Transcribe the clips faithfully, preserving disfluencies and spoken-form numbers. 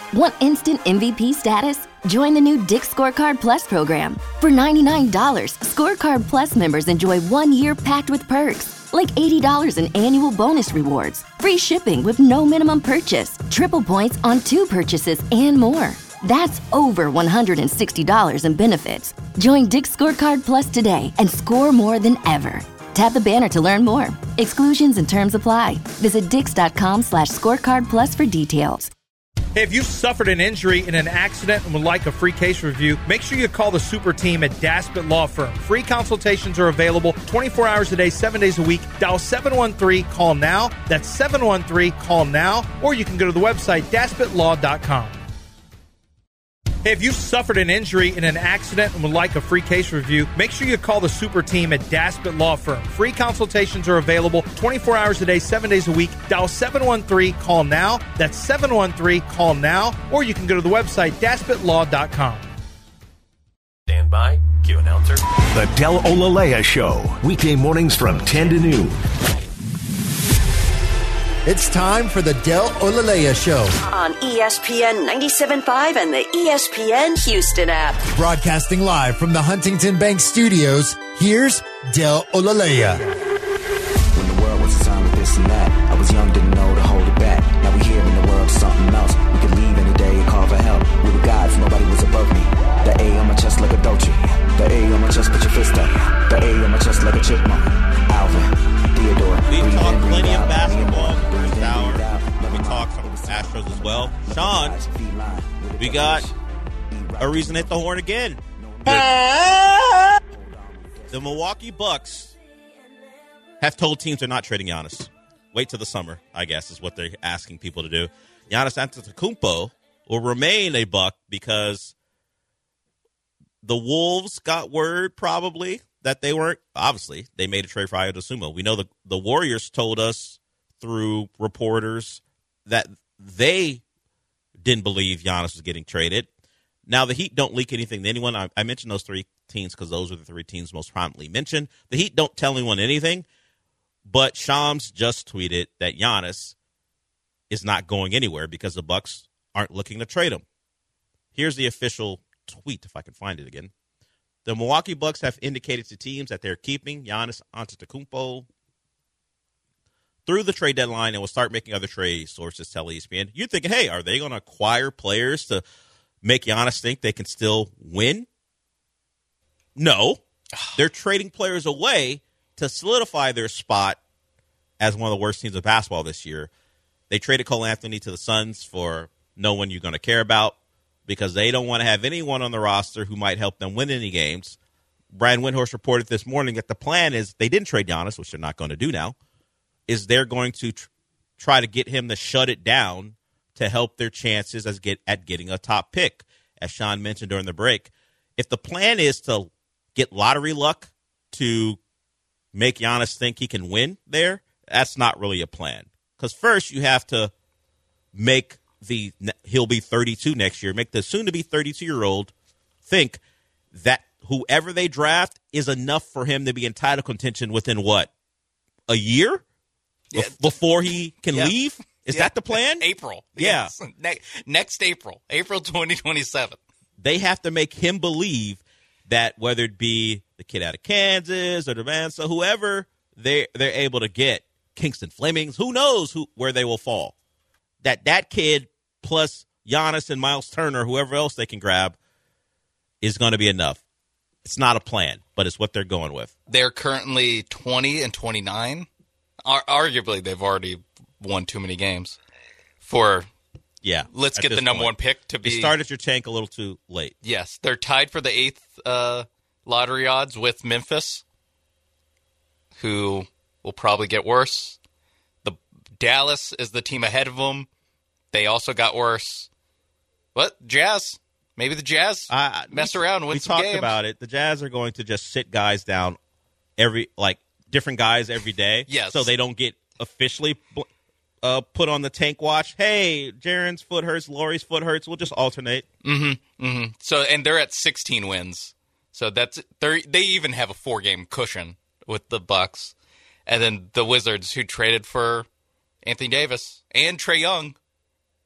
Want instant M V P status? Join the new Dick's Scorecard Plus program. For ninety-nine dollars, Scorecard Plus members enjoy one year packed with perks, like eighty dollars in annual bonus rewards, free shipping with no minimum purchase, triple points on two purchases, and more. That's over one hundred sixty dollars in benefits. Join Dick's Scorecard Plus today and score more than ever. Tap the banner to learn more. Exclusions and terms apply. Visit dix.com slash scorecard plus for details. Hey, if you've suffered an injury in an accident and would like a free case review, make sure you call the super team at Daspit Law Firm. Free consultations are available twenty-four hours a day, seven days a week. Dial seven one three, call now. That's seven one three, call now. Or you can go to the website, daspit law dot com. Hey, if you've suffered an injury in an accident and would like a free case review, make sure you call the super team at Daspit Law Firm. Free consultations are available twenty-four hours a day, seven days a week. Dial seven one three, call now. That's seven one three, call now. Or you can go to the website, daspit law dot com. Stand by. Cue announcer. The Del Olalea Show. Weekday mornings from ten to noon. It's time for the Del Olalea Show on E S P N ninety-seven point five and the E S P N Houston app. Broadcasting live from the Huntington Bank Studios, here's Del Olalea. When the world was a time of this and that, I was young, didn't know to hold it back. Now we here in the world, something else. We could leave any day and call for help. We were gods, nobody was above me. The A on my chest like a Dolce. The A on my chest, put your fist up. The A on my chest like a chipmunk. Alvin. Theodore. We've talked plenty of basketball this hour. We talked some Astros as well. Sean, we got a reason to hit the horn again. The, the Milwaukee Bucks have told teams they're not trading Giannis. Wait till the summer, I guess, is what they're asking people to do. Giannis Antetokounmpo will remain a Buck because the Wolves got word probably that they weren't, obviously, they made a trade for Ayo Dosunmu. We know the, the Warriors told us through reporters that they didn't believe Giannis was getting traded. Now, the Heat don't leak anything to anyone. I, I mentioned those three teams because those are the three teams most prominently mentioned. The Heat don't tell anyone anything, but Shams just tweeted that Giannis is not going anywhere because the Bucks aren't looking to trade him. Here's the official tweet, if I can find it again. The Milwaukee Bucks have indicated to teams that they're keeping Giannis Antetokounmpo through the trade deadline and will start making other trades, sources tell E S P N. You're thinking, hey, are they going to acquire players to make Giannis think they can still win? No. They're trading players away to solidify their spot as one of the worst teams of basketball this year. They traded Cole Anthony to the Suns for no one you're going to care about, because they don't want to have anyone on the roster who might help them win any games. Brian Windhorst reported this morning that the plan is they didn't trade Giannis, which they're not going to do now, is they're going to tr- try to get him to shut it down to help their chances as get at getting a top pick. As Sean mentioned during the break, if the plan is to get lottery luck to make Giannis think he can win there, that's not really a plan. Because first you have to make the he'll be thirty-two next year. Make the soon-to-be thirty-two-year-old think that whoever they draft is enough for him to be in title contention within, what, a year? Yeah. Be- before he can yeah. leave? Is yeah. that the plan? April. Yeah. Yes. Ne- next April. April twenty twenty-seven. They have to make him believe that whether it be the kid out of Kansas or the man, so whoever they they're able to get, Kingston Flemings, who knows who where they will fall. That that kid plus Giannis and Miles Turner, whoever else they can grab, is going to be enough. It's not a plan, but it's what they're going with. They're currently twenty and twenty-nine. Ar- arguably, they've already won too many games. For yeah, let's get the number point. one pick to be. You started your tank a little too late. Yes, they're tied for the eighth uh, lottery odds with Memphis, who will probably get worse. The Dallas is the team ahead of them. They also got worse. What? Jazz? Maybe the Jazz uh, mess we, around and win we some talked games. about it. The Jazz are going to just sit guys down, every like different guys every day. Yes. So they don't get officially uh, put on the tank watch. Hey, Jaren's foot hurts, Lauri's foot hurts. We'll just alternate. Mm-hmm. Mm-hmm. So and they're at sixteen wins. So that's they they even have a four game cushion with the Bucks, and then the Wizards who traded for Anthony Davis and Trae Young.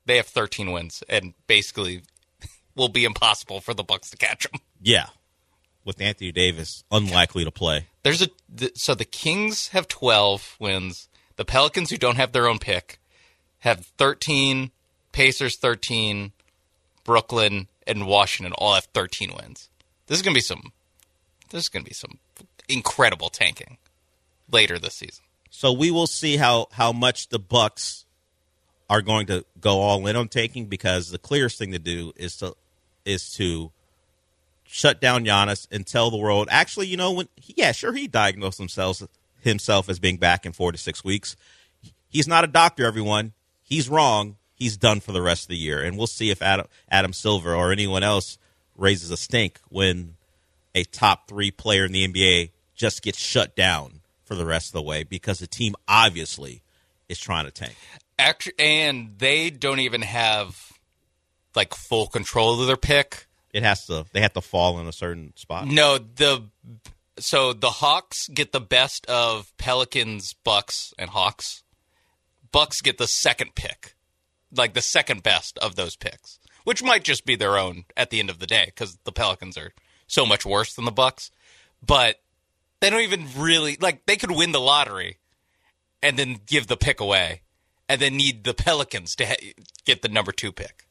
they have thirteen wins, and basically will be impossible for the Bucks to catch them. Yeah, with Anthony Davis unlikely to play. There's a th- so the Kings have twelve wins. The Pelicans, who don't have their own pick, have thirteen. Pacers thirteen. Brooklyn and Washington all have thirteen wins. This is gonna be some. This is gonna be some incredible tanking later this season. So we will see how how much the Bucks are going to go all in on tanking, because the clearest thing to do is to is to shut down Giannis and tell the world, actually, you know, when he, yeah, sure, he diagnosed himself himself as being back in four to six weeks. He's not a doctor, everyone. He's wrong. He's done for the rest of the year. And we'll see if Adam, Adam Silver or anyone else raises a stink when a top three player in the N B A just gets shut down for the rest of the way, because the team obviously is trying to tank. Actually, and they don't even have like full control of their pick. It has to. They have to fall in a certain spot. No, the so the Hawks get the best of Pelicans, Bucks, and Hawks. Bucks get the second pick, like the second best of those picks, which might just be their own at the end of the day, because the Pelicans are so much worse than the Bucks. But they don't even really like. They could win the lottery and then give the pick away, and then need the Pelicans to ha- get the number two pick.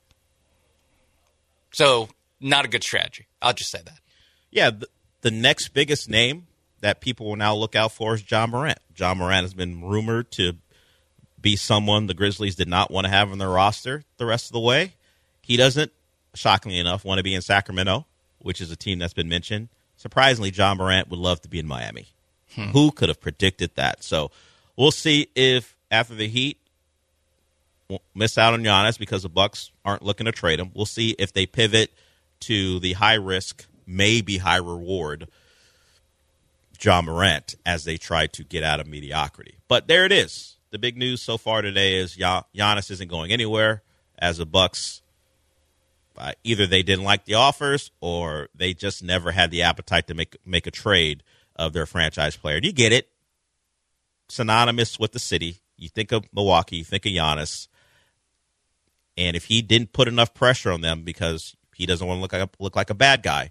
So, not a good strategy. I'll just say that. Yeah, the, the next biggest name that people will now look out for is John Morant. John Morant has been rumored to be someone the Grizzlies did not want to have on their roster the rest of the way. He doesn't, shockingly enough, want to be in Sacramento, which is a team that's been mentioned. Surprisingly, John Morant would love to be in Miami. Hmm. Who could have predicted that? So, we'll see if after the Heat miss out on Giannis because the Bucks aren't looking to trade him. We'll see if they pivot to the high-risk, maybe high-reward John Morant as they try to get out of mediocrity. But there it is. The big news so far today is Gian- Giannis isn't going anywhere, as the Bucks, uh, either they didn't like the offers or they just never had the appetite to make make a trade of their franchise player. And you get it. Synonymous with the city. You think of Milwaukee, you think of Giannis. And if he didn't put enough pressure on them because he doesn't want to look like a, look like a bad guy,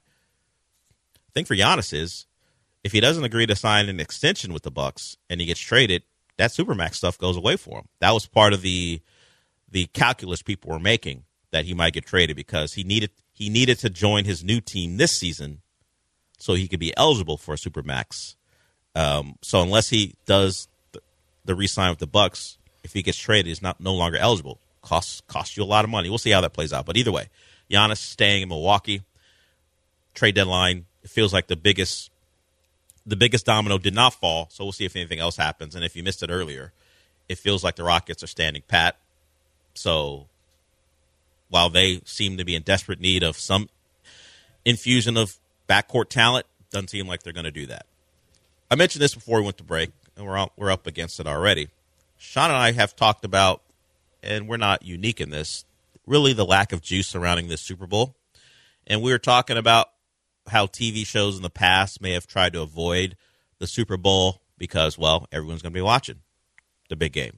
the thing for Giannis is, if he doesn't agree to sign an extension with the Bucks and he gets traded, that Supermax stuff goes away for him. That was part of the the calculus people were making, that he might get traded because he needed he needed to join his new team this season so he could be eligible for a Supermax. Um, so unless he does the, the re-sign with the Bucks, if he gets traded, he's not no longer eligible. Costs costs you a lot of money. We'll see how that plays out. But either way, Giannis staying in Milwaukee. Trade deadline, it feels like the biggest the biggest domino did not fall, so we'll see if anything else happens. And if you missed it earlier, it feels like the Rockets are standing pat. So while they seem to be in desperate need of some infusion of backcourt talent, doesn't seem like they're going to do that. I mentioned this before we went to break, and we're, all, we're up against it already. Sean and I have talked about, and we're not unique in this, really the lack of juice surrounding this Super Bowl. And we were talking about how T V shows in the past may have tried to avoid the Super Bowl because, well, everyone's going to be watching the big game.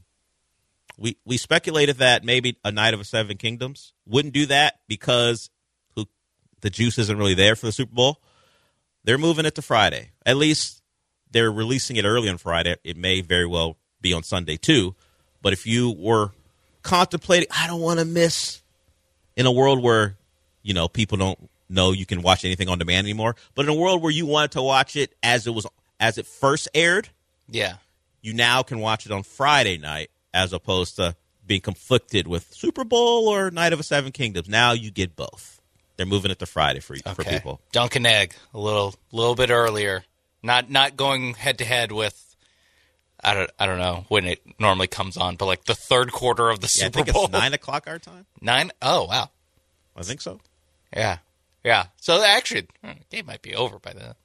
We we speculated that maybe a Night of the Seven Kingdoms wouldn't do that because who, the juice isn't really there for the Super Bowl. They're moving it to Friday. At least they're releasing it early on Friday. It may very well be on Sunday too. But if you were contemplating, I don't want to miss, in a world where, you know, people don't know you can watch anything on demand anymore, but in a world where you wanted to watch it as it was as it first aired, yeah, you now can watch it on Friday night as opposed to being conflicted with Super Bowl or Night of the Seven Kingdoms. Now you get both. They're moving it to Friday for okay. for people. Dunk and egg a little little bit earlier, not not going head to head with. I don't I don't know when it normally comes on, but like the third quarter of the yeah, Super I think Bowl. It's nine o'clock our time. Nine? Oh wow, I think so. Yeah. Yeah, so actually, the game might be over by then.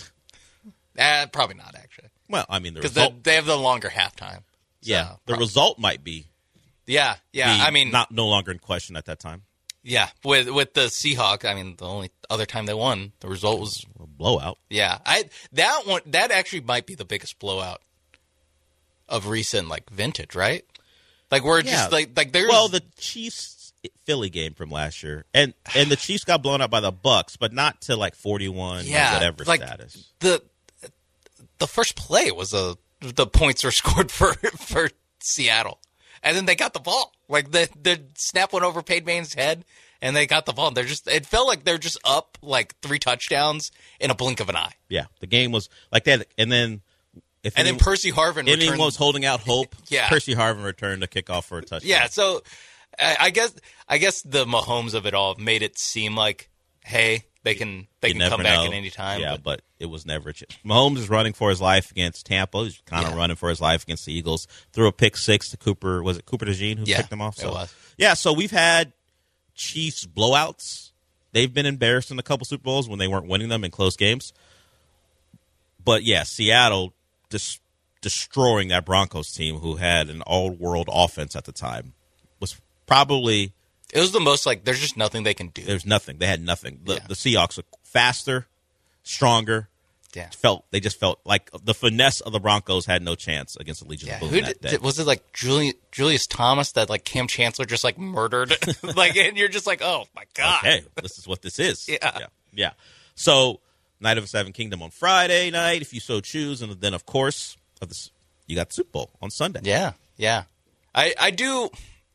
Uh, probably not, actually. Well, I mean, the because result... they have the longer halftime. So yeah, the probably. result might be. Yeah, yeah. I mean, not no longer in question at that time. Yeah, with with the Seahawks, I mean, the only other time they won, the result was a blowout. Yeah, I that one that actually might be the biggest blowout of recent like vintage, right? Like we're Yeah. just like like there's Well, the Chiefs Philly game from last year, and and the Chiefs got blown out by the Bucks, but not to like forty-one yeah, or whatever like status. the the first play was a the points were scored for for Seattle, and then they got the ball. Like the the snap went over Peyton Manning's head, and they got the ball. They're just it felt like they're just up like three touchdowns in a blink of an eye. Yeah, the game was like that, and then if And any, then Percy Harvin anyone returned. was holding out hope. Yeah. Percy Harvin returned a kickoff for a touchdown. Yeah, so I I guess I guess the Mahomes of it all made it seem like, hey, they can they You can never come back know. at any time. Yeah, but, but it was never a chance. Mahomes is running for his life against Tampa. He's kind of Yeah. running for his life against the Eagles. Threw a pick six to Cooper. Was it Cooper DeJean who Yeah, picked him off? it So, was. Yeah, so we've had Chiefs blowouts. They've been embarrassed in a couple Super Bowls when they weren't winning them in close games. But, yeah, Seattle just destroying that Broncos team who had an all-world offense at the time was probably – it was the most like there's just nothing they can do. there's nothing. They had nothing. The, Yeah. the Seahawks were faster, stronger. Yeah. Felt they just felt like the finesse of the Broncos had no chance against the Legion Yeah, of Boom who that did, day. was it like Julius, Julius Thomas that like Cam Chancellor just like murdered? Like, and you're just like, oh my god. Okay, this is what this is. Yeah. yeah, yeah. So, Night of the Seven Kingdom on Friday night, if you so choose, and then of course, of this, you got the Super Bowl on Sunday. Yeah, yeah. I I do.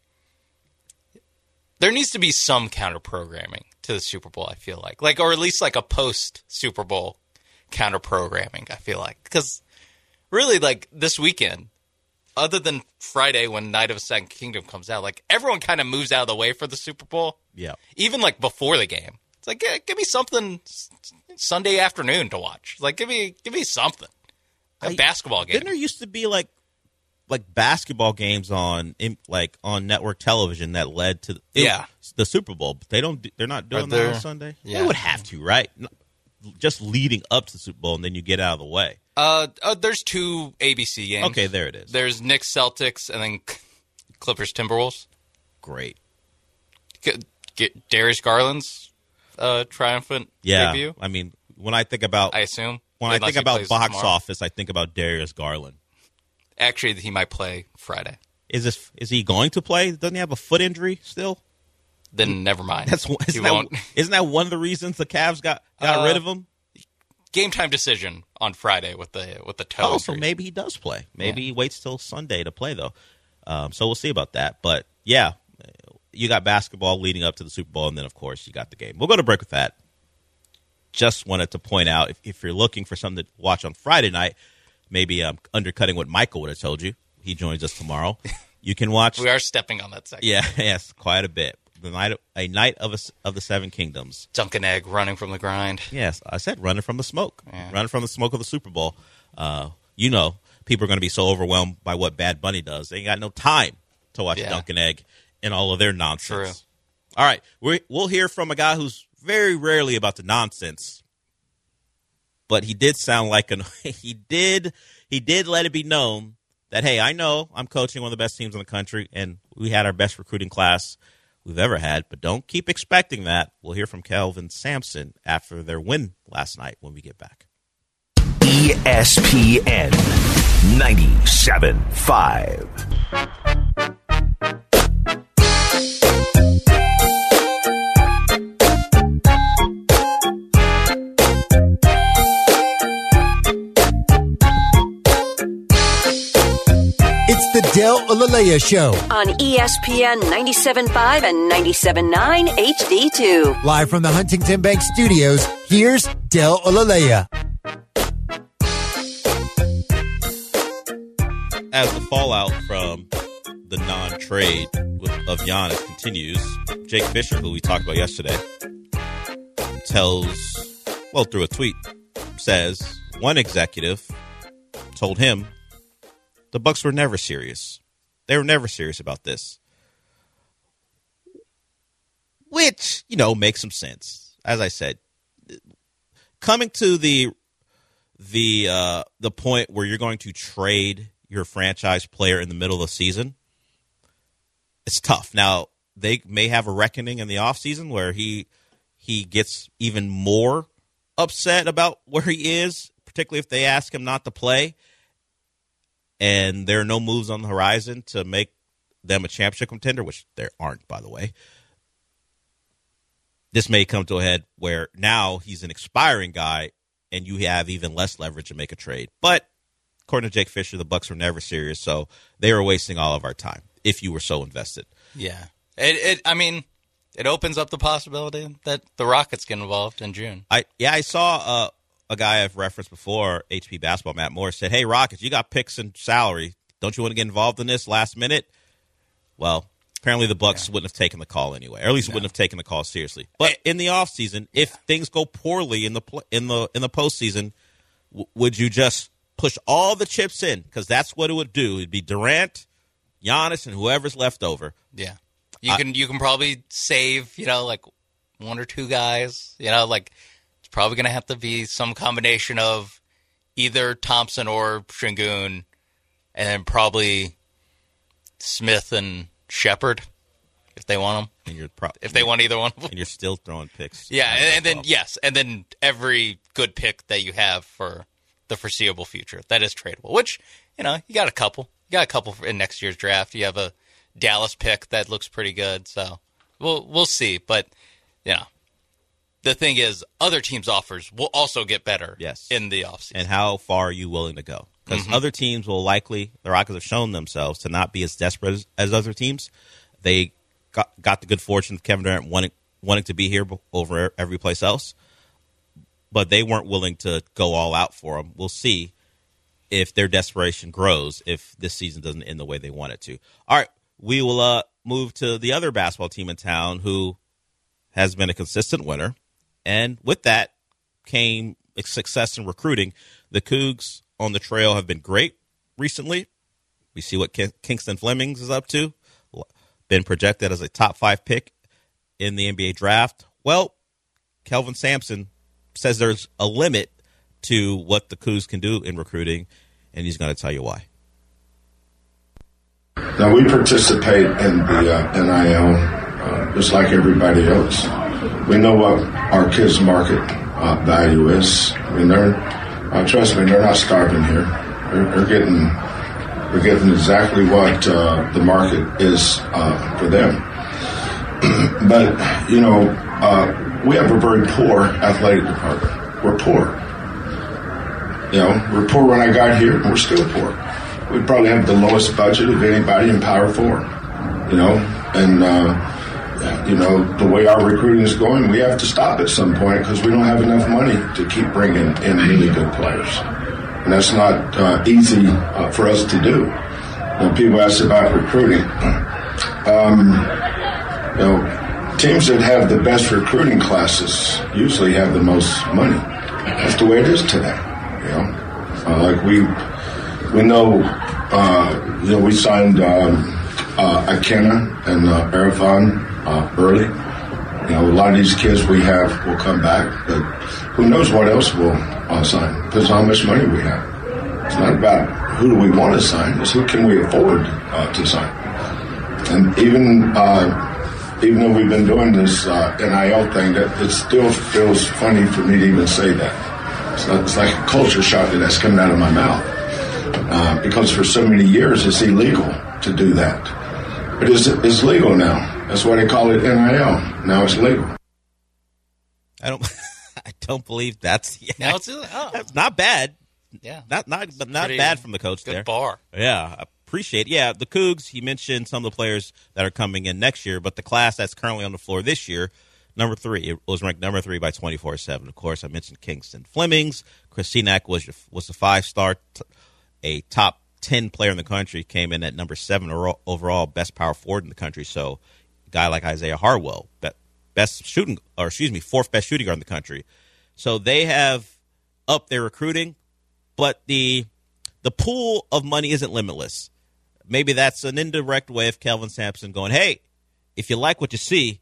There needs to be some counter programming to the Super Bowl. I feel like, like, or at least like a post Super Bowl counter programming. I feel like because really, like this weekend, other than Friday when Night of the Second Kingdom comes out, like everyone kind of moves out of the way for the Super Bowl. Yeah. Even like before the game, it's like yeah, give me something s- Sunday afternoon to watch. Like give me give me something. A I- basketball game. Didn't there used to be like like basketball games on in, like on network television that led to it- Yeah. the Super Bowl? But they don't. do- They're not doing that there- on Sunday. yeah. They would have to, right? No, just leading up to the Super Bowl, and then you get out of the way. Uh, uh, there's two A B C games. Okay, there it is. There's Knicks Celtics and then Clippers Timberwolves. Great. Get, get Darius Garland's uh, triumphant Yeah. debut. I mean, when I think about I assume when Unless I think he about plays box tomorrow. office, I think about Darius Garland. Actually, he might play Friday. Is this is he going to play? Doesn't he have a foot injury still? Then never mind. That's he isn't that, won't. isn't that one of the reasons the Cavs got got Uh, rid of him? Game time decision on Friday with the with the toe. Oh, so injury. maybe he does play. Maybe Yeah. he waits till Sunday to play though. Um, so we'll see about that. But yeah, you got basketball leading up to the Super Bowl, and then of course you got the game. We'll go to break with that. Just wanted to point out if, if you're looking for something to watch on Friday night, maybe um, undercutting what Michael would have told you. He joins us tomorrow. You can watch. We are stepping on that second. Yeah, yes, quite a bit. The night, of, a night of a, of the Seven Kingdoms. Dunkin' Egg running from the grind. Yes, I said running from the smoke, Yeah. running from the smoke of the Super Bowl. Uh, you know, people are going to be so overwhelmed by what Bad Bunny does. They ain't got no time to watch Yeah. Dunkin' Egg and all of their nonsense. True. All right, we we'll hear from a guy who's very rarely about the nonsense, but he did sound like an he did he did let it be known that hey, I know I'm coaching one of the best teams in the country, and we had our best recruiting class we've ever had, but don't keep expecting that. We'll hear from Kelvin Sampson after their win last night when we get back. E S P N ninety-seven point five. It's the Del Olalea Show, On E S P N ninety-seven point five and ninety-seven point nine H D two. live from the Huntington Bank Studios. Here's Del Olalea. As the fallout from the non-trade with, of Giannis continues, Jake Fisher, who we talked about yesterday, tells, well, through a tweet, says one executive told him the Bucks were never serious. They were never serious about this. Which, you know, makes some sense. As I said, coming to the the uh, the point where you're going to trade your franchise player in the middle of the season, it's tough. Now, they may have a reckoning in the offseason where he he gets even more upset about where he is, particularly if they ask him not to play, and there are no moves on the horizon to make them a championship contender, which there aren't, by the way, this may come to a head where now he's an expiring guy and you have even less leverage to make a trade. But according to Jake Fisher, the Bucks were never serious, so they were wasting all of our time if you were so invested. Yeah. It, it I mean, it opens up the possibility that the Rockets get involved in June. I Yeah, I saw uh, a guy I've referenced before, H P Basketball, Matt Morris, said, hey, Rockets, you got picks and salary. Don't you want to get involved in this last minute? Well, apparently the Bucks yeah. wouldn't have taken the call anyway, or at least no. wouldn't have taken the call seriously. But in the offseason, if yeah. things go poorly in the pl- in the in the postseason, w- would you just push all the chips in? Because that's what it would do. It'd be Durant, Giannis, and whoever's left over. Yeah, you I, can you can probably save you know like one or two guys. You know, like it's probably going to have to be some combination of either Thompson or Şengün, and then probably Smith and Shepherd, if they want them. And you're pro- if they want either one of them. And you're still throwing picks. Yeah, and, and then, well. yes, and then every good pick that you have for the foreseeable future. That is tradable, which, you know, you got a couple. You got a couple in next year's draft. You have a Dallas pick that looks pretty good, so we'll we'll see. But, you know, the thing is, other teams' offers will also get better yes. in the offseason. And how far are you willing to go? Because mm-hmm. other teams will likely, the Rockets have shown themselves to not be as desperate as, as other teams. They got, got the good fortune of Kevin Durant wanting, wanting to be here over every place else, but they weren't willing to go all out for him. We'll see if their desperation grows if this season doesn't end the way they want it to. All right, we will uh, move to the other basketball team in town who has been a consistent winner, and with that came success in recruiting. The Cougs on the trail have been great recently. We see what Kingston Flemings is up to. Been projected as a top five pick in the N B A draft. Well, Kelvin Sampson says there's a limit to what the Cougs can do in recruiting, and he's going to tell you why. Now, we participate in the uh, N I L uh, just like everybody else. We know what our kids' market uh, value is. I mean, they're Uh, trust me, they're not starving here. They're, they're getting, they're getting exactly what uh, the market is uh, for them. But you know, uh, we have a very poor athletic department. We're poor. You know, we're poor when I got here, and we're still poor. We probably have the lowest budget of anybody in Power Four. You know, and uh, you know the way our recruiting is going, we have to stop at some point because we don't have enough money to keep bringing in really good players, and that's not uh, easy uh, for us to do. You know, people ask about recruiting. Um, you know, teams that have the best recruiting classes usually have the most money. That's the way it is today. You know, uh, like we we know. Uh, you know, we signed um, uh, Akena and uh, Erfan uh, early. You know, a lot of these kids we have will come back, but who knows what else we'll uh, sign? Depends on how much money we have. It's not about who do we want to sign; it's who can we afford uh, to sign. And even uh, even though we've been doing this uh, N I L thing, that it still feels funny for me to even say that. It's, not, it's like a culture shock that that's coming out of my mouth. Uh, because for so many years it's illegal to do that. But it's, it's legal now. That's why they call it N I L. Now it's legal. I don't I don't believe that's yeah, now it's oh. That's not bad. Yeah. Not not but not Pretty bad from the coach good there. Bar. Yeah, I appreciate it. Yeah, the Cougs, he mentioned some of the players that are coming in next year, but the class that's currently on the floor this year, number three, it was ranked number three by twenty-four seven. Of course, I mentioned Kingston Flemings. Chris Senac was your, was a five-star t- a top ten player in the country, came in at number seven overall, best power forward in the country. So a guy like Isaiah Harwell, best shooting, or excuse me, fourth best shooting guard in the country. So they have upped their recruiting, but the the pool of money isn't limitless. Maybe that's an indirect way of Kelvin Sampson going, hey, if you like what you see,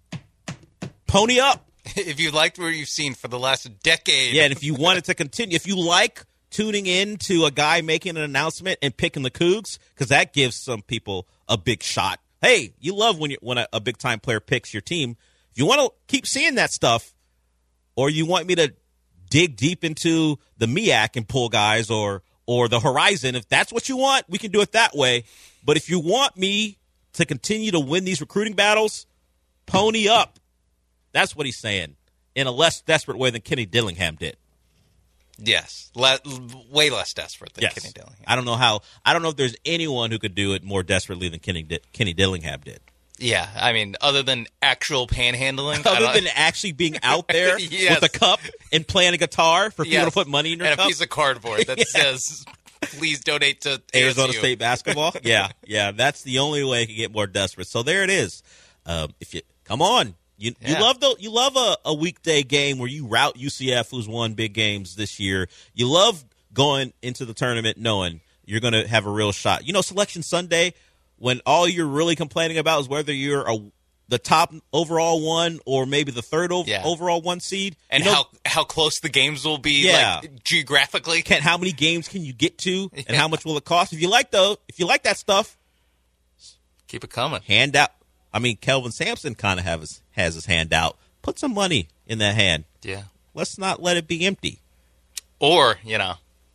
pony up. If you liked what you've seen for the last decade. Yeah, and if you wanted to continue, if you like tuning in to a guy making an announcement and picking the Cougs, because that gives some people a big shot. Hey, you love when you when a, a big-time player picks your team. If you want to keep seeing that stuff, or you want me to dig deep into the M E A C and pull guys, or or the Horizon, if that's what you want, we can do it that way. But if you want me to continue to win these recruiting battles, pony up. That's what he's saying in a less desperate way than Kenny Dillingham did. Yes, Le- way less desperate than yes. Kenny Dillingham. I don't know how. I don't know if there's anyone who could do it more desperately than Kenny Di- Kenny Dillingham did. Yeah, I mean, other than actual panhandling, other than actually being out there yes. with a cup and playing a guitar for people yes. to put money in your and cup, a piece of cardboard that yeah. says, "Please donate to Arizona A S U. State basketball." yeah, yeah, that's the only way it can get more desperate. So there it is. Um, if you come on. You yeah. you love the you love a, a weekday game where you rout U C F, who's won big games this year. You love going into the tournament knowing you're going to have a real shot. You know, Selection Sunday, when all you're really complaining about is whether you're a, the top overall one or maybe the third over, yeah. overall one seed, and you know, how how close the games will be, yeah. like geographically. Can how many games can you get to, and yeah. how much will it cost? If you like though, if you like that stuff, keep it coming. Hand out. I mean, Kelvin Sampson kind of have his, has his hand out. Put some money in that hand. Yeah. Let's not let it be empty. Or, you know,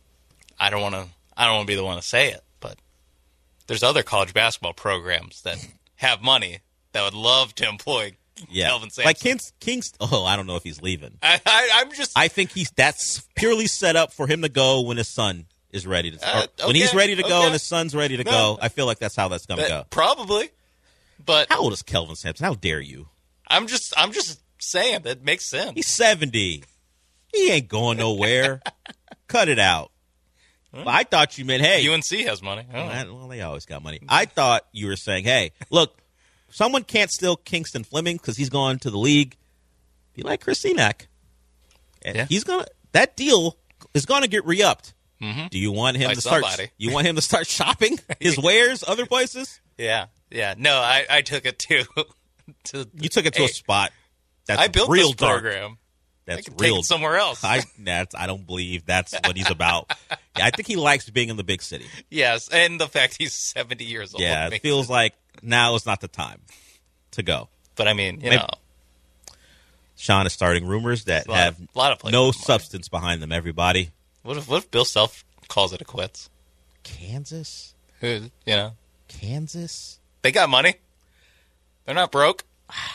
I don't want to I don't want to be the one to say it, but there's other college basketball programs that have money that would love to employ yeah. Kelvin Sampson. Like Kings, Kings, oh, I don't know if he's leaving. I, I, I'm just I think he's that's purely set up for him to go when his son is ready to uh, okay, when he's ready to go okay. and his son's ready to no. go. I feel like that's how that's going to go. Probably. But how old is Kelvin Sampson? How dare you? I'm just I'm just saying that makes sense. He's seventy. He ain't going nowhere. Cut it out. Well, I thought you meant, hey. U N C has money. Oh. Well, they always got money. I thought you were saying, hey, look, someone can't steal Kingston Fleming because he's gone to the league. Be like Chris Senack. And yeah. he's gonna that deal is gonna get re-upped. Mm-hmm. Do you want him By to start somebody. you want him to start shopping his wares other places? Yeah. Yeah. No, I, I took it to, to You took it to hey, a spot that's I built real this dark. program. That's I can real take it somewhere else. I that's I don't believe that's what he's about. Yeah, I think he likes being in the big city. Yes, and the fact he's seventy years old. Yeah, it feels it. like now is not the time to go. But I mean, you Maybe. know, Sean is starting rumors that a lot have of, a lot of no substance behind them. Everybody. What if what if Bill Self calls it a quits? Kansas. You know, Kansas. They got money. They're not broke.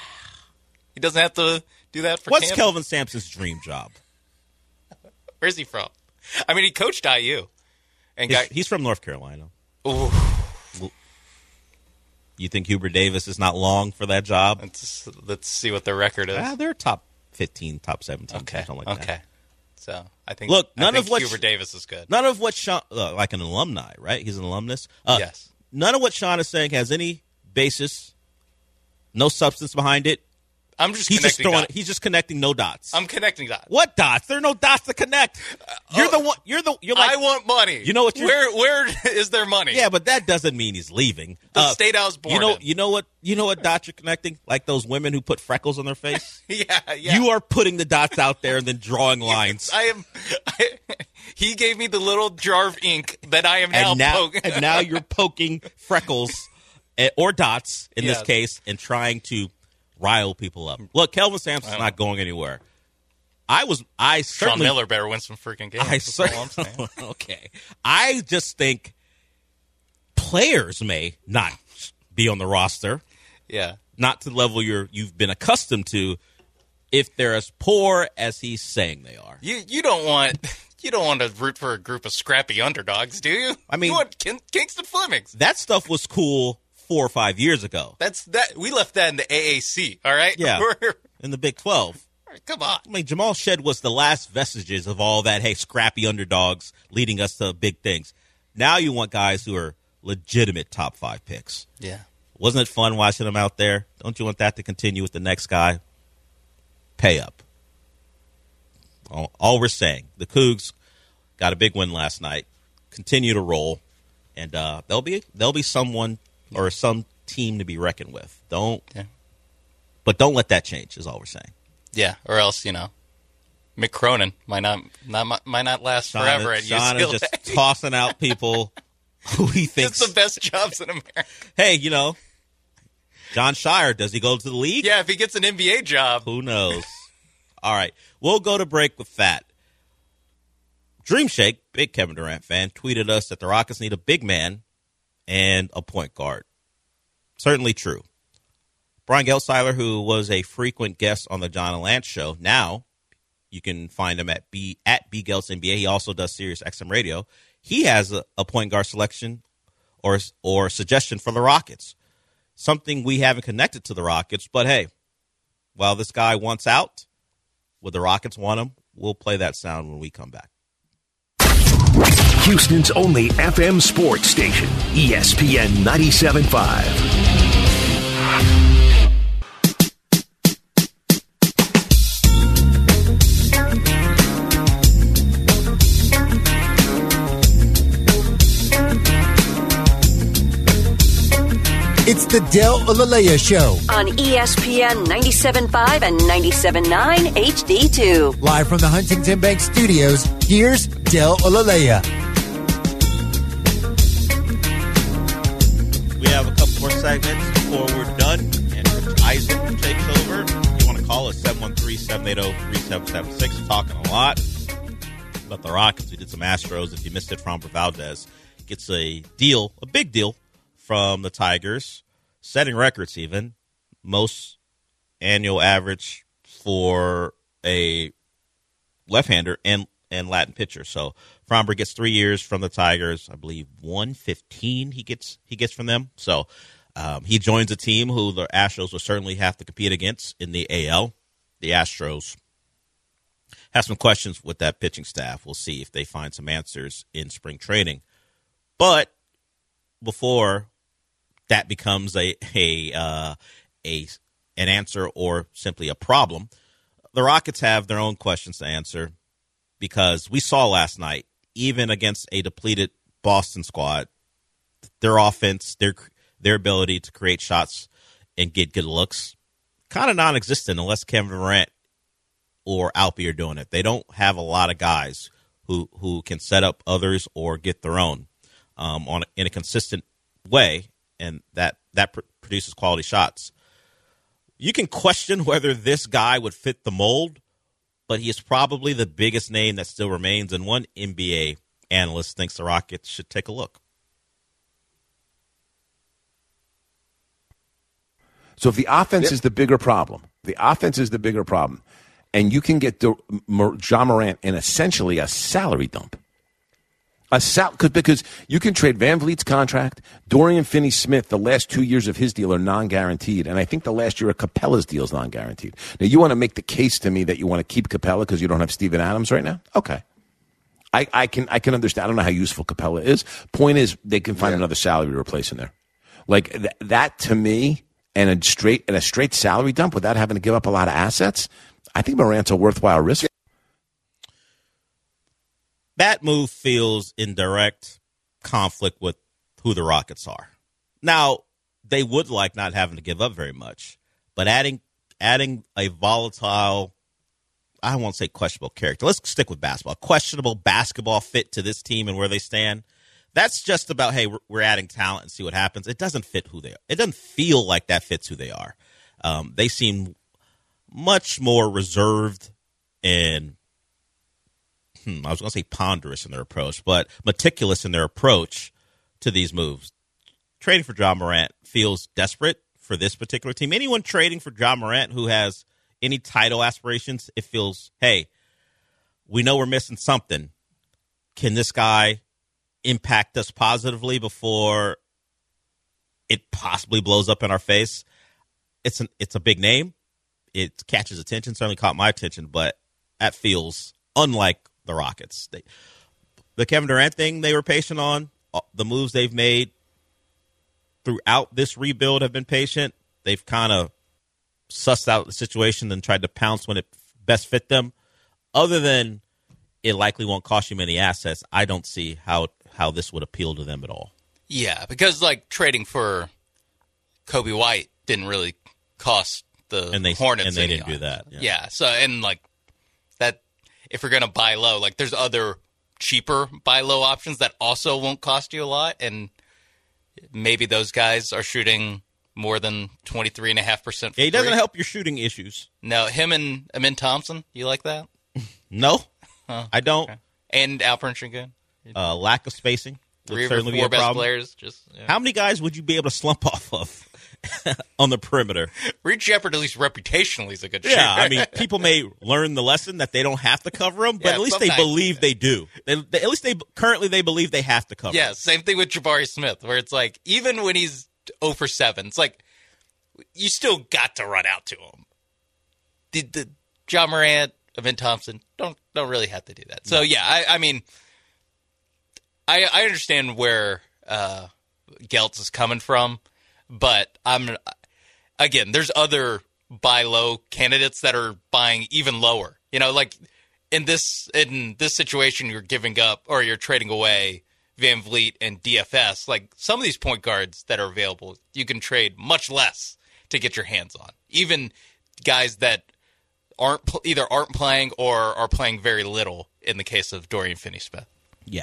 He doesn't have to do that for What's Kansas. Kelvin Sampson's dream job? Where's he from? I mean, he coached I U. And he's, got, he's from North Carolina. Ooh. You think Hubert Davis is not long for that job? Let's, let's see what their record is. Ah, they're top fifteen, top seventeen, okay. something like okay. that. So I think look, none I think of what Hubert Davis is good. None of what Sean, uh, like an alumni, right? He's an alumnus. Uh, yes. None of what Sean is saying has any basis, no substance behind it. I'm just he's connecting just throwing. dots. He's just connecting no dots. I'm connecting dots. What dots? There are no dots to connect. You're oh, the one. You're the. You're like. I want money. You know what? You're, where Where is there money? Yeah, but that doesn't mean he's leaving. The uh, state I was born You know. in. You know what? You know what dots you're connecting? Like those women who put freckles on their face. yeah, yeah. You are putting the dots out there and then drawing lines. I am. I, he gave me the little jar of ink that I am now, and now poking. and now you're poking freckles eh, or dots in yes. this case and trying to rile people up. Look, Kelvin Sampson's not going anywhere. I was, I certainly. Sean Miller better win some freaking games. I certainly. Okay. I just think players may not be on the roster. Yeah. Not to the level you're you've been accustomed to, if they're as poor as he's saying they are. You you don't want you don't want to root for a group of scrappy underdogs, do you? I mean, you want King, Kingston Flemings. That stuff was cool four or five years ago. That's that we left that in the A A C, all right? Yeah, We're, in the Big twelve. Come on. I mean, Jamal Shed was the last vestiges of all that, hey, scrappy underdogs leading us to big things. Now you want guys who are legitimate top five picks. Yeah. Wasn't it fun watching them out there? Don't you want that to continue with the next guy? Pay up. All, all we're saying, the Cougs got a big win last night, continue to roll, and uh, there'll be there'll be someone or some team to be reckoned with. Don't, yeah. But don't let that change. Is all we're saying. Yeah, or else you know, Mick Cronin might not not might not last Sean forever is, at Sean U C L A. is just tossing out people who he thinks it's the best jobs in America. Hey, you know, John Shire, does he go to the league? Yeah, if he gets an N B A job, who knows? All right, we'll go to break with that. Dream Shake, big Kevin Durant fan, tweeted us that the Rockets need a big man and a point guard. certainly true. Brian Gelsiler, who was a frequent guest on the John and Lance show, now you can find him at B at B Gels N B A. He also does Sirius X M Radio. He has a, a point guard selection or or suggestion for the Rockets. Something we haven't connected to the Rockets, but hey, while this guy wants out, would the Rockets want him? We'll play that sound when we come back. Houston's only F M sports station, E S P N ninety-seven point five. It's the Del Olaleya Show on E S P N ninety-seven point five and ninety-seven point nine H D two. Live from the Huntington Bank Studios, here's Del Olaleya. We have a couple more segments before we're done, and Rich Eisen takes over. You want to call us seven one three, seven eight zero, three seven seven six. We're talking a lot about the Rockets. We did some Astros. If you missed it, Framber Valdez gets a deal, a big deal, from the Tigers, setting records even. Most annual average for a left-hander and, and Latin pitcher. So Framber gets three years from the Tigers. I believe one fifteen he gets he gets from them. So um, he joins a team who the Astros will certainly have to compete against in the A L. The Astros have some questions with that pitching staff. We'll see if they find some answers in spring training. But before that becomes a a uh, a an answer or simply a problem, the Rockets have their own questions to answer, because we saw last night, even against a depleted Boston squad, their offense, their their ability to create shots and get good looks, kind of non-existent unless Kevin Durant or Alpi are doing it. They don't have a lot of guys who who can set up others or get their own um, on in a consistent way. And that, that pr- produces quality shots. You can question whether this guy would fit the mold, but he is probably the biggest name that still remains, and one N B A analyst thinks the Rockets should take a look. So if the offense Yep. is the bigger problem, the offense is the bigger problem, and you can get the, Ja Morant in essentially a salary dump. A sal- because you can trade Van Vliet's contract, Dorian Finney-Smith, the last two years of his deal are non-guaranteed, and I think the last year of Capella's deal is non-guaranteed. Now, you want to make the case to me that you want to keep Capella because you don't have Steven Adams right now? Okay. I, I can I can understand. I don't know how useful Capella is. Point is, they can find yeah. another salary to replace in there. Like, th- that to me, and a straight and a straight salary dump without having to give up a lot of assets, I think Morant's a worthwhile risk. That move feels in direct conflict with who the Rockets are. Now, they would like not having to give up very much, but adding adding a volatile, I won't say questionable character. Let's stick with basketball. Questionable basketball fit to this team and where they stand. That's just about, hey, we're, we're adding talent and see what happens. It doesn't fit who they are. It doesn't feel like that fits who they are. Um, they seem much more reserved and Hmm, I was going to say ponderous in their approach, but meticulous in their approach to these moves. Trading for Ja Morant feels desperate for this particular team. Anyone trading for Ja Morant who has any title aspirations, it feels, hey, we know we're missing something. Can this guy impact us positively before it possibly blows up in our face? It's an, it's a big name. It catches attention, certainly caught my attention, but that feels unlike the Rockets. They, the Kevin Durant thing they were patient on. The moves they've made throughout this rebuild have been patient. They've kind of sussed out the situation and tried to pounce when it best fit them. Other than it likely won't cost you many assets, I don't see how how this would appeal to them at all. Yeah, because like trading for Kobe White didn't really cost the and they, Hornets and they any didn't do that. Yeah. yeah, so and like that. If you're going to buy low, like there's other cheaper buy low options that also won't cost you a lot. And maybe those guys are shooting more than twenty-three point five percent. Yeah, he doesn't help your shooting issues. No, him and Amin Thompson, you like that? No, huh, I don't. Okay. And Alperen Sengun? Uh, lack of spacing. Three of your four best players. Just yeah. How many guys would you be able to slump off of on the perimeter. Reed Shepard, at least reputationally, is a good yeah, shooter. I mean, people may learn the lesson that they don't have to cover him, but Yeah, at least they sometimes- believe they do. They, they, at least they currently they believe they have to cover Yeah, him. same thing with Jabari Smith, where it's like, even when he's zero for seven, it's like, you still got to run out to him. The, the John Morant, Evan Thompson, don't don't really have to do that. So, yeah, I, I mean, I I understand where uh, Geltz is coming from, but I'm again, there's other buy low candidates that are buying even lower. You know, like in this in this situation, you're giving up or you're trading away Van Vliet and D F S. Like some of these point guards that are available, you can trade much less to get your hands on. Even guys that aren't either aren't playing or are playing very little. In the case of Dorian Finney-Smith, Yeah.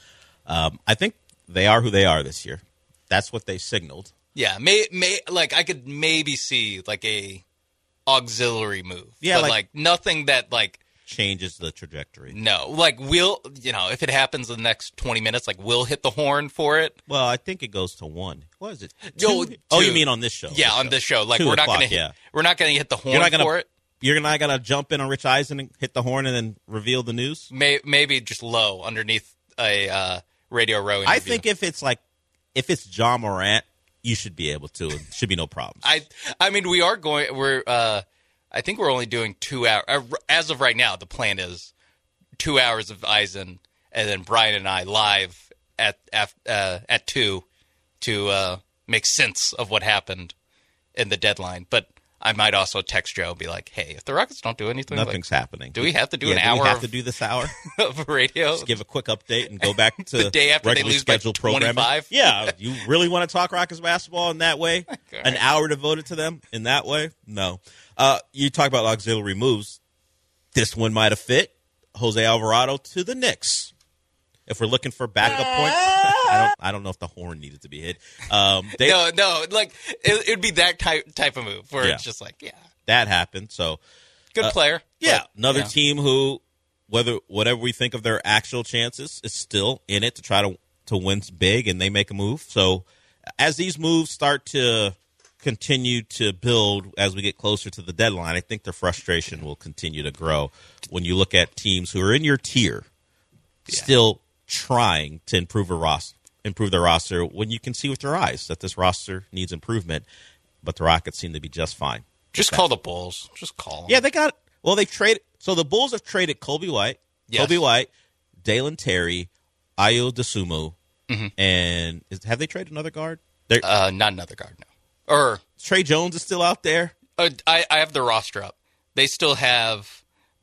Um, I think they are who they are this year. That's what they signaled. yeah, may may like I could maybe see like a auxiliary move, Yeah, but like- like, nothing that like Changes the trajectory. no, like will you know if it happens in the next twenty minutes, like we'll hit the horn for it. Well, I think it goes to one. What is it? Yo, Two? Oh, you two. mean on this show? Yeah, on this show, like Two we're not o'clock, gonna hit, yeah. we're not gonna hit the horn You're not gonna, for it. You're not gonna jump in on Rich Eisen and hit the horn and then reveal the news. May, maybe just low underneath a uh, Radio Row interview. I think if it's like if it's John Morant, you should be able to. It should be no problems. I I mean we are going. We're uh, I think we're only doing two hours uh, as of right now. The plan is two hours of Eisen, and then Brian and I live at at, uh, at two to uh, make sense of what happened in the deadline. But I might also text Joe and be like, "Hey, if the Rockets don't do anything, Nothing's like, happening. Do we have to do Yeah, an do hour? We have of, to do this hour of radio. Just give a quick update and go back to The day after they regularly lose by scheduled programming. twenty-five? Yeah, you really want to talk Rockets basketball in that way? An hour devoted to them in that way? No. Uh, you talk about auxiliary moves. This one might have fit Jose Alvarado to the Knicks. If we're looking for backup points, I don't. I don't know if the horn needed to be hit. Um, they, no, no, like it would be that type type of move where Yeah. it's just like, yeah, that happened. So good uh, player. Yeah, but, another yeah. team who, whether whatever we think of their actual chances, is still in it to try to to win big, and they make a move. So as these moves start to continue to build as we get closer to the deadline, I think the frustration will continue to grow when you look at teams who are in your tier, Yeah. still trying to improve a roster, improve their roster. When you can see with your eyes that this roster needs improvement, but the Rockets seem to be just fine. Just call the Bulls. Just call them. Yeah, they got. Well, they traded. So the Bulls have traded Kobe White, Yes. Kobe White, Dalen Terry, Ayo Dosunmu, Mhm. and is, have they traded another guard? They're, Uh, not another guard, no. Or Trey Jones is still out there. uh, I, I have the roster up. They still have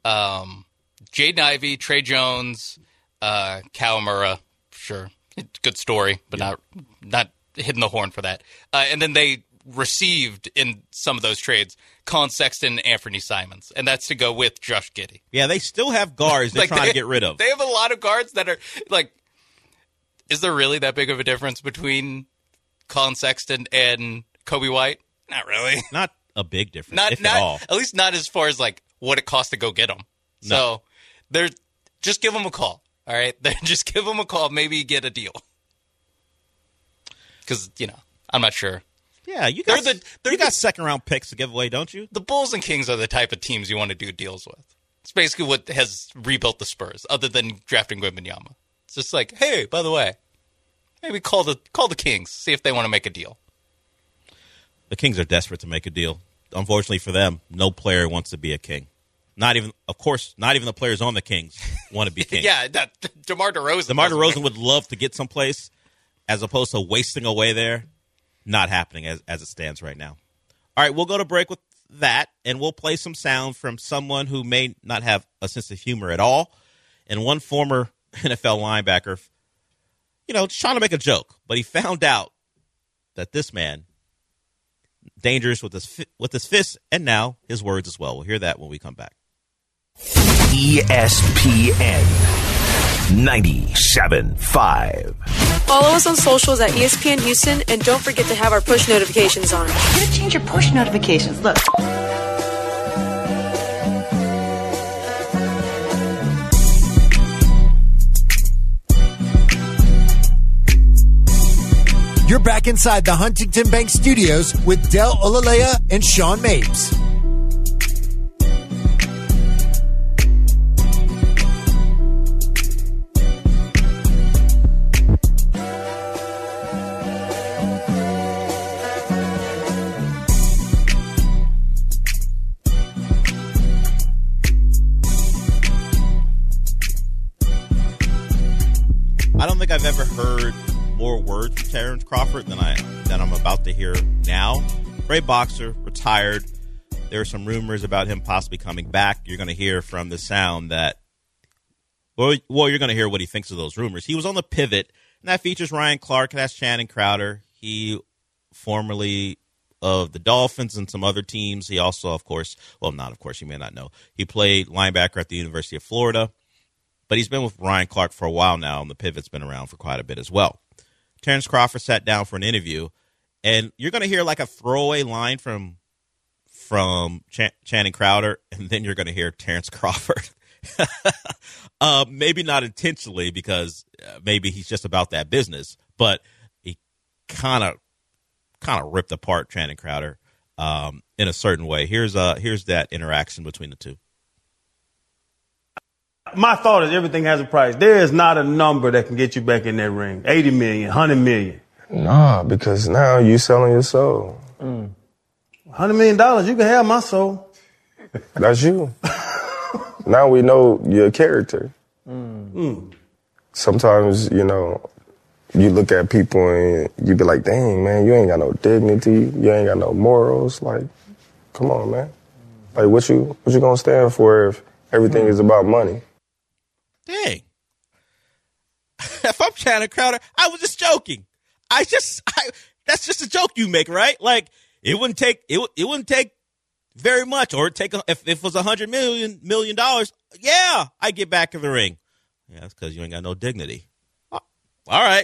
um, Jaden Ivey, Trey Jones, uh, Kawamura. Sure, good story, but not not hitting the horn for that. Uh, and then they received in some of those trades Colin Sexton, Anthony Simons, and that's to go with Josh Giddey. Yeah, they still have guards they're Like, trying they- to get rid of. They have a lot of guards that are like. Is there really that big of a difference between Colin Sexton and Kobe White? Not really. Not a big difference, Not if not at all. at least not as far as like what it costs to go get them. No. So they're just give them a call. All right, just give them a call. Maybe get a deal. Because you know, I'm not sure. Yeah, you got They're the- they're you the- got second round picks to give away, don't you? The Bulls and Kings are the type of teams you want to do deals with. It's basically what has rebuilt the Spurs, other than drafting Wembanyama. It's just like, hey, by the way, maybe call the call the Kings, see if they want to make a deal. The Kings are desperate to make a deal. Unfortunately for them, no player wants to be a King. Not even, of course, not even the players on the Kings want to be Kings. Yeah, that DeMar DeRozan. DeMar doesn't DeRozan make- would love to get someplace as opposed to wasting away there. Not happening as, as it stands right now. All right, we'll go to break with that, and we'll play some sound from someone who may not have a sense of humor at all, and one former N F L linebacker, you know, just trying to make a joke, but he found out that this man, dangerous with his fi- with his fists, and now his words as well. We'll hear that when we come back. E S P N ninety-seven point five. Follow us on socials at E S P N Houston, and don't forget to have our push notifications on. You gotta change your push notifications. Look. You're back inside the Huntington Bank Studios with Del Olalea and Sean Mapes. I don't think I've ever heard more words from Terrence Crawford than I than I'm about to hear now. Great boxer, retired. There are some rumors about him possibly coming back. You're going to hear from the sound that, well, well you're going to hear what he thinks of those rumors. He was on the Pivot, and that features Ryan Clark. That's Channing Crowder. He formerly of the Dolphins and some other teams. He also, of course, well, not of course, you may not know. He played linebacker at the University of Florida. But he's been with Ryan Clark for a while now, and the Pivot's been around for quite a bit as well. Terrence Crawford sat down for an interview, and you're going to hear like a throwaway line from from Ch- Channing Crowder, and then you're going to hear Terrence Crawford. uh, maybe not intentionally, because uh, maybe he's just about that business, but he kind of kind of ripped apart Channing Crowder um, in a certain way. Here's uh here's that interaction between the two. My thought is everything has a price. There is not a number that can get you back in that ring. eighty million, one hundred million. Nah, because now you selling your soul. Mm. one hundred million dollars, you can have my soul. That's you. Now we know your character. Mm. Mm. Sometimes, you know, you look at people and you be like, dang, man, you ain't got no dignity. You ain't got no morals. Like, come on, man. Like, what you what you gonna stand for if everything mm. is about money? Dang. If I'm Channing Crowder, I was just joking. I just, I, that's just a joke you make, right? Like, it wouldn't take, it, it wouldn't take very much, or it'd take, a, if, if it was a hundred million, million dollars, yeah, I get back in the ring. Yeah, that's because you ain't got no dignity. Oh, all right.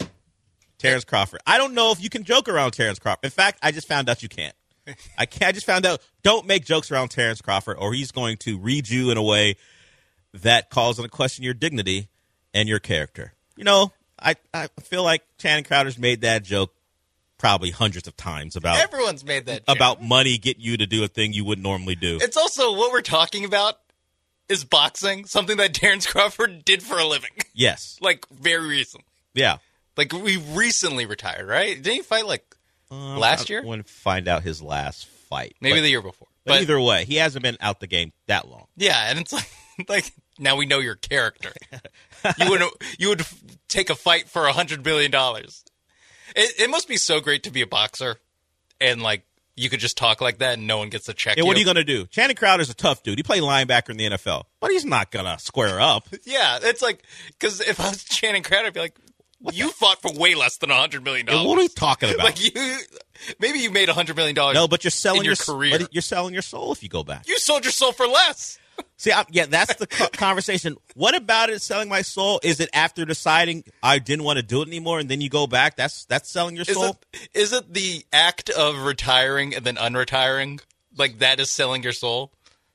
Terrence Crawford. I don't know if you can joke around Terrence Crawford. In fact, I just found out you can't. I can't, I just found out, don't make jokes around Terrence Crawford, or he's going to read you in a way that calls into question your dignity and your character. You know, I, I feel like Channing Crowder's made that joke probably hundreds of times about everyone's made that joke. About money getting you to do a thing you wouldn't normally do. It's also what we're talking about is boxing, something that Terrence Crawford did for a living. Yes. Like very recently. Yeah. Like we recently retired, right? Didn't he fight like uh, last year? I want to find out his last fight. Maybe but, the year before. But, but either way, he hasn't been out the game that long. Yeah, and it's like like now we know your character. you would you would take a fight for a hundred billion dollars. It, it must be so great to be a boxer, and like you could just talk like that, and no one gets to check. Yeah, you. What are you gonna do? Channing Crowder's a tough dude. He played linebacker in the N F L, but he's not gonna square up. Yeah, it's like because if I was Channing Crowder, I'd be like, what you the? fought for way less than a hundred million dollars. Yeah, what are we talking about? Like you, maybe you made a hundred million dollars. No, but you're selling in your, your career. But you're selling your soul if you go back. You sold your soul for less. See, I, yeah, that's the co- conversation. What about it selling my soul? Is it after deciding I didn't want to do it anymore and then you go back? That's that's selling your soul? Is it, is it the act of retiring and then unretiring? Like that is selling your soul?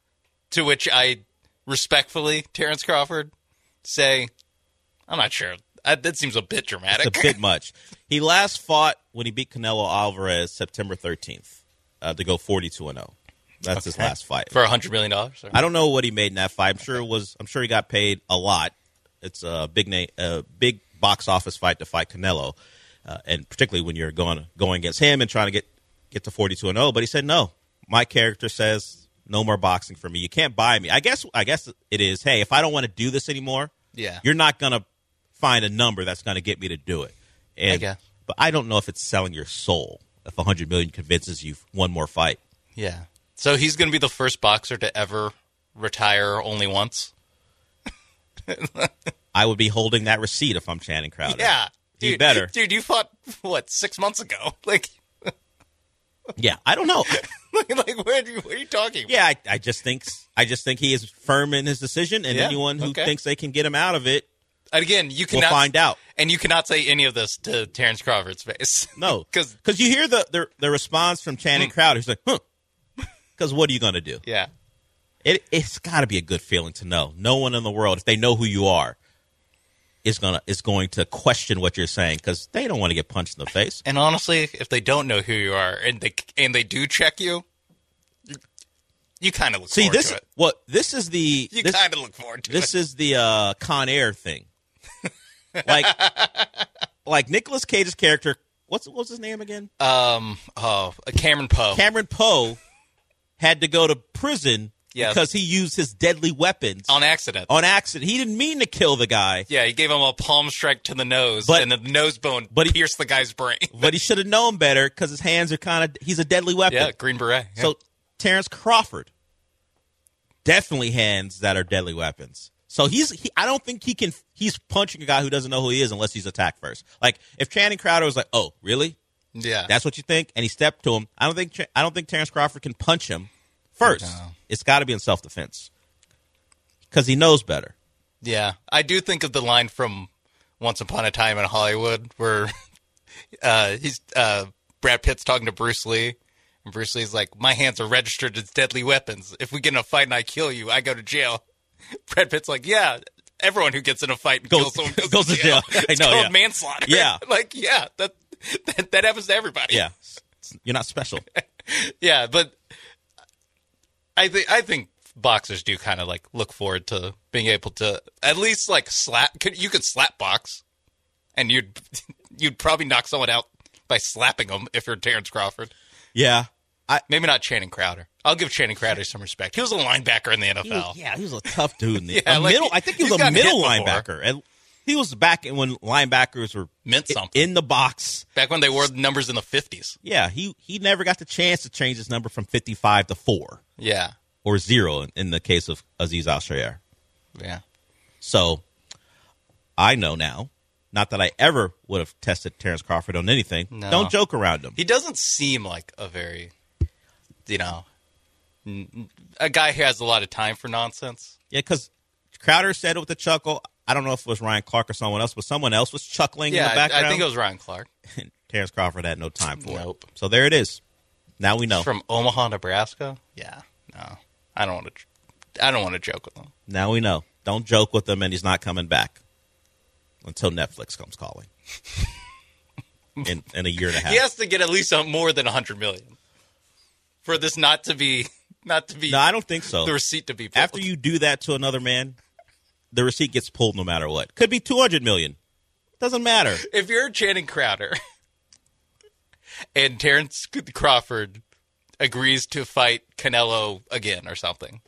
To which I respectfully, Terrence Crawford, say, I'm not sure. I, that seems a bit dramatic. It's a bit much. He last fought when he beat Canelo Alvarez September thirteenth uh, to go forty-two and oh. That's okay. His last fight for a hundred million dollars. I don't know what he made in that fight. I'm sure it was. I'm sure he got paid a lot. It's a big name, a big box office fight to fight Canelo, uh, and particularly when you're going going against him and trying to get get to forty-two and oh. But he said no. My character says no more boxing for me. You can't buy me. I guess. I guess it is. Hey, if I don't want to do this anymore, yeah, you're not gonna find a number that's gonna get me to do it. And, I guess. But I don't know if it's selling your soul if a hundred million convinces you one more fight. Yeah. So he's going to be the first boxer to ever retire only once? I would be holding that receipt if I'm Channing Crowder. Yeah. He dude, better. Dude, you fought, what, six months ago? Like, yeah, I don't know. like, like what, are you, what are you talking about? Yeah, I, I just think I just think he is firm in his decision, and yeah, anyone who okay. thinks they can get him out of it, and again, you cannot we'll find out. And you cannot say any of this to Terrence Crawford's face. No, because you hear the, the, the response from Channing mm. Crowder. He's like, huh. Because what are you going to do? Yeah. It, it's got to be a good feeling to know. No one in the world, if they know who you are, is gonna is going to question what you're saying because they don't want to get punched in the face. And honestly, if they don't know who you are and they and they do check you, you kind of look See, forward this to it. what this is the You this- kind of look forward to This it. is the uh, Con Air thing. like, like Nicolas Cage's character. What's what's his name again? Um. Oh, Cameron Poe. Cameron Poe had to go to prison Yes. because he used his deadly weapons On accident. on accident. He didn't mean to kill the guy, Yeah, he gave him a palm strike to the nose, But- and the nose bone but he- pierced the guy's brain. but he should have known better because his hands are kind of. He's a deadly weapon. Yeah, Green Beret. Yeah. So Terrence Crawford, definitely hands that are deadly weapons. So he's. He, I don't think he can. He's punching a guy who doesn't know who he is unless he's attacked first. Like if Channing Crowder was like, "Oh, really? yeah, That's what you think?" and he stepped to him. I don't think. I don't think Terrence Crawford can punch him first. No. It's got to be in self defense because he knows better. yeah. I do think of the line from Once Upon a Time in Hollywood where uh, he's uh, Brad Pitt's talking to Bruce Lee, and Bruce Lee's like, "My hands are registered as deadly weapons. If we get in a fight and I kill you, I go to jail." Brad Pitt's like, "Yeah, everyone who gets in a fight and Goes- kills someone goes, goes to to jail. jail. I It's know, called yeah. manslaughter." Yeah. like yeah, that, that that happens to everybody. Yeah, you're not special. Yeah, but I think I think boxers do kind of like look forward to being able to at least like slap. Could, you could slap box, and you'd you'd probably knock someone out by slapping them if you're Terrence Crawford. Yeah, I maybe not Channing Crowder. I'll give Channing Crowder some respect. He was a linebacker in the N F L. He was, yeah, he was a tough dude. In the, Yeah, a like, middle, I think he he's was a gotten hit middle before. linebacker. And he was back in when linebackers were Meant i- something. in the box. Back when they wore numbers in the fifties. Yeah, he he never got the chance to change his number from fifty-five to four Yeah, or zero in, in the case of Aziz Al-Shaair. yeah. So I know now. Not that I ever would have tested Terrence Crawford on anything. No. Don't joke around him. He doesn't seem like a very, you know, n- a guy who has a lot of time for nonsense. Yeah, because Crowder said it with a chuckle. I don't know if it was Ryan Clark or someone else, but someone else was chuckling Yeah, in the background. I, I think it was Ryan Clark. Terrence Crawford had no time for Nope. it. So there it is. Now we know. From Omaha, Nebraska. Yeah, no, I don't want to. I don't want to joke with him. Now we know. Don't joke with him, and he's not coming back until Netflix comes calling in, in a year and a half. He has to get at least more than a hundred million for this not to be not to be. No, I don't think so. The receipt to be pulled. After you do that to another man, the receipt gets pulled no matter what. Could be two hundred million. Doesn't matter. If you're Channing Crowder and Terrence Crawford agrees to fight Canelo again or something,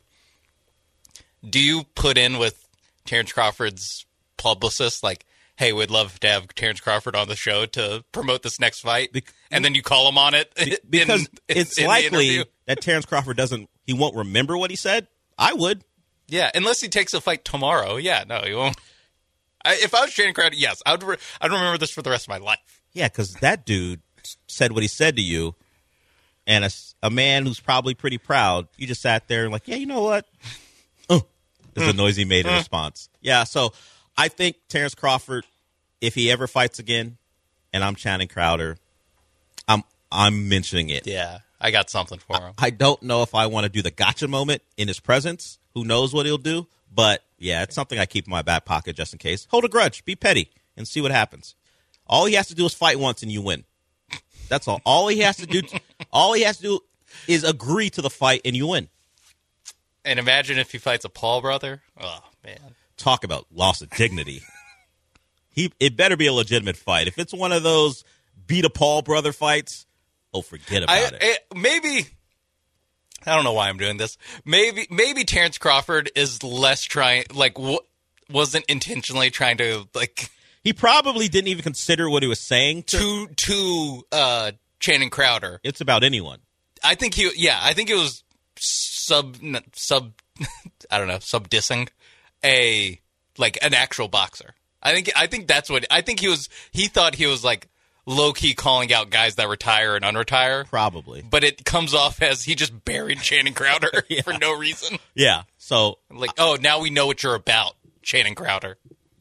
do you put in with Terrence Crawford's publicist like, "Hey, we'd love to have Terrence Crawford on the show to promote this next fight," Be- and then you call him on it Be- because in- it's in the likely interview? that Terrence Crawford doesn't. He won't remember what he said. I would. Yeah, unless he takes a fight tomorrow. Yeah, no, he won't. I, if I was Channing Crowder, yes, I would. Re- I'd remember this for the rest of my life. Yeah, because that dude said what he said to you, and a, a man who's probably pretty proud. You just sat there and like, yeah, you know what? Uh, is the noise he made in response. Yeah, so I think Terrence Crawford, if he ever fights again, and I'm Channing Crowder, I'm I'm mentioning it. Yeah, I got something for him. I don't know if I want to do the gotcha moment in his presence. Who knows what he'll do? But, yeah, it's something I keep in my back pocket just in case. Hold a grudge. Be petty and see what happens. All he has to do is fight once and you win. That's all. All he has to do all he has to do is agree to the fight and you win. And imagine if he fights a Paul brother. Oh, man. Talk about loss of dignity. he It better be a legitimate fight. If it's one of those beat a Paul brother fights, oh, forget about I, it. it. Maybe, I don't know why I'm doing this. Maybe maybe Terrence Crawford is less trying, like, w- wasn't intentionally trying to, like. He probably didn't even consider what he was saying to, to, to uh, Channing Crowder. It's about anyone. I think he, yeah, I think it was sub, sub, I don't know, sub dissing a, like, an actual boxer. I think, I think that's what, I think he was, he thought he was, like, low-key calling out guys that retire and unretire. Probably. But it comes off as he just buried Channing Crowder Yeah. for no reason. Yeah, so. Like, oh, now we know what you're about, Channing Crowder.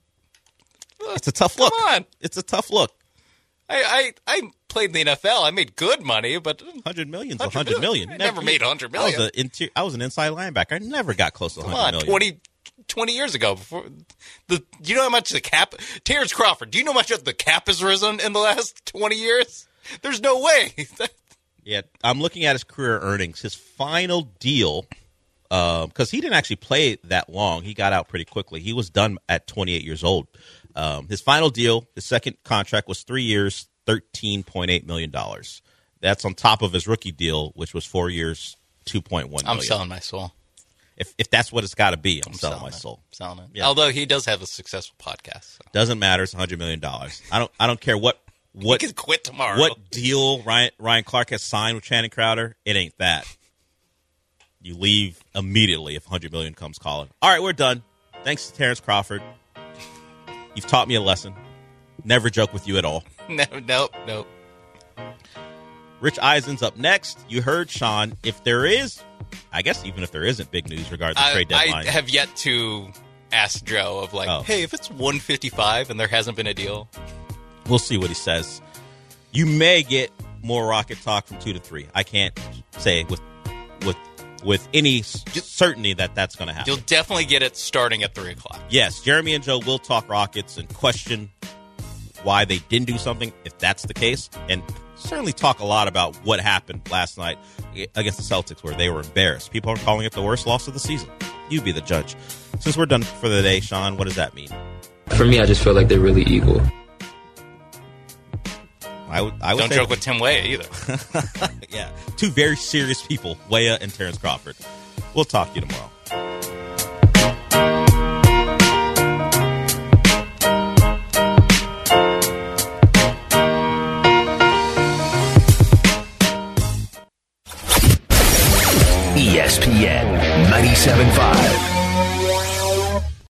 It's a tough look. Come on. It's a tough look. I, I, I played in the N F L. I made good money, but one hundred million is one one hundred million. I never made one hundred I was, million. a inter- I was an inside linebacker. I never got close to Come one hundred on, million. twenty twenty years ago. Before the, do you know how much the cap? Terrence Crawford. Do you know how much the cap has risen in the last twenty years? There's no way. Yeah, I'm looking at his career earnings. His final deal, because um, he didn't actually play that long. He got out pretty quickly. He was done at twenty-eight years old. Um, his final deal, his second contract, was three years, thirteen point eight million dollars. That's on top of his rookie deal, which was four years, two point one million dollars. I'm selling my soul. If if that's what it's got to be, I'm, I'm selling, selling my it. soul. Selling it. Yeah. Although he does have a successful podcast. So. Doesn't matter. It's one hundred million dollars. I don't I don't care what what he could quit tomorrow. What deal Ryan Ryan Clark has signed with Channing Crowder? It ain't that. You leave immediately if one hundred million dollars comes calling. All right, we're done. Thanks to Terrence Crawford. You've taught me a lesson. Never joke with you at all. No, nope, nope. Rich Eisen's up next. You heard Sean. If there is, I guess even if there isn't big news regarding the I, trade deadline. I have yet to ask Joe of like, oh. hey, if it's one fifty-five and there hasn't been a deal. We'll see what he says. You may get more Rocket talk from two to three. I can't say with with with any certainty that that's going to happen. You'll definitely get it starting at three o'clock. Yes, Jeremy and Joe will talk Rockets and question why they didn't do something, if that's the case, and certainly talk a lot about what happened last night against the Celtics where they were embarrassed. People are calling it the worst loss of the season. You be the judge. Since we're done for the day, Sean, what does that mean? For me, I just feel like they're really equal. I would, I would Don't say joke with Tim Weah either. Yeah, two very serious people, Weah and Terrence Crawford. We'll talk to you tomorrow.